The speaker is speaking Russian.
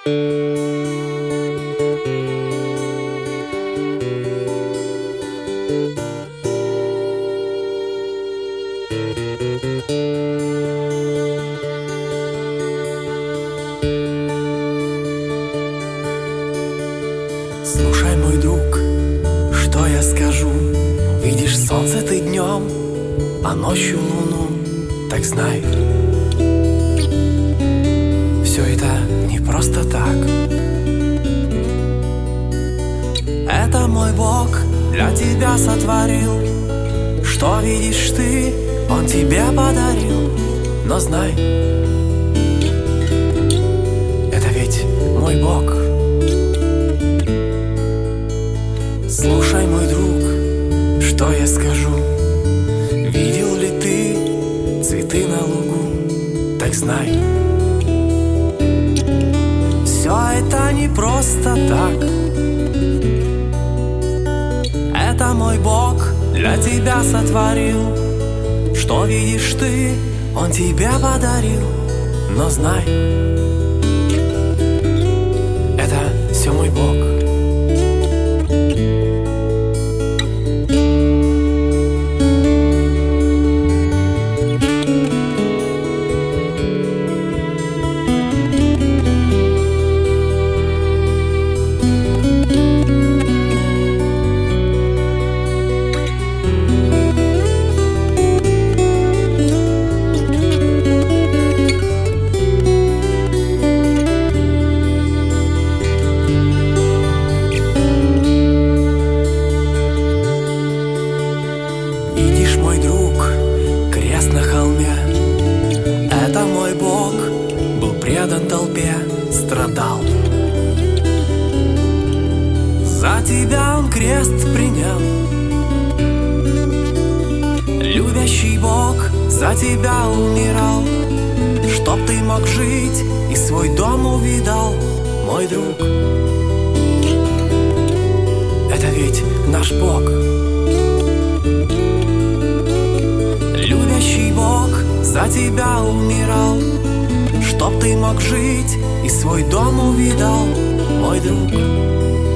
Слушай, мой друг, что я скажу? Видишь солнце ты днем, а ночью луну. Так знай, все это не просто так. Это мой Бог для тебя сотворил. Что видишь ты, Он тебе подарил. Но знай, это ведь мой Бог. Слушай, мой друг, что я скажу? Видел ли ты цветы на лугу? Так знай, все это не просто так. Это мой Бог для тебя сотворил. Что видишь ты, Он тебе подарил. Но знай, это все мой Бог. Видишь, мой друг, крест на холме. Это мой Бог был предан толпе, страдал. За тебя Он крест принял. Любящий Бог за тебя умирал, чтоб ты мог жить и свой дом увидал. Мой друг, это ведь наш Бог. Любящий Бог за тебя умирал, чтоб ты мог жить и свой дом увидал. Мой друг,